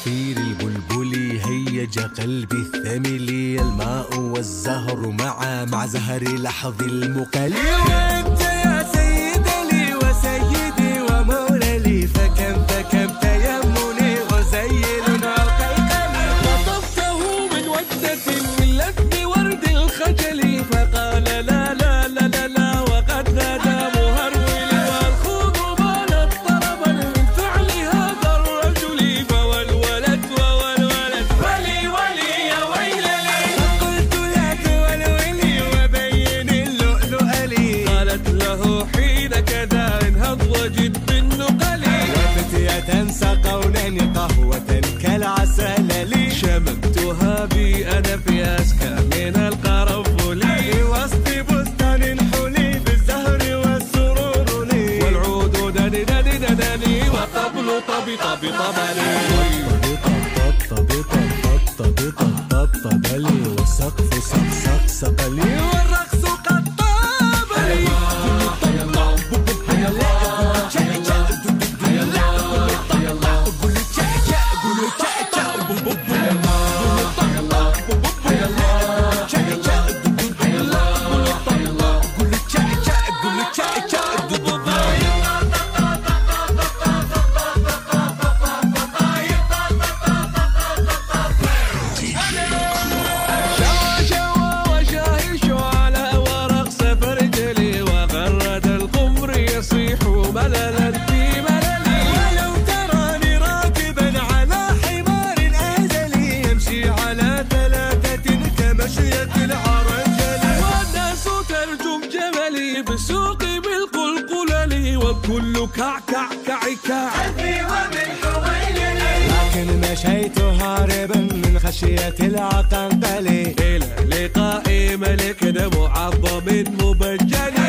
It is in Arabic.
العصافير البلبلي هيج قلبي الثملي، الماء والزهر مع زهر لحظ المقلي. وانت يا سيد لي وسيدي ومولى لي، فكم تيمني غزيل عقيقلي. خطفته من وجدة من لذ ورد الخجل، فقال لا لا لا لا لا وقد نادى مهرولي. والخوض بانت طربا من فعل هذا الرجل، فوالولد ولي يا ويلي. فقلت لا تولولي وبين اللؤلؤ لي، قالت له حين كذا انهض وجد بالنقلي. وفتية سقونني قهوة كالعسل لي، شممتها بي أنا في أسكى من القرنفل، وسط بستان حلي بالزهر والسرور لي. والعود دني والطبل طبلي، طبلي والسقف سق لي، والرقص قد طاب لي. بسوقي بالقلقلة وكل كعكع كعكع قلبي ومن حويلي. لكن مشيت هاربا من خشية العقنقل، إلى لقاء ملك معظم مبجل.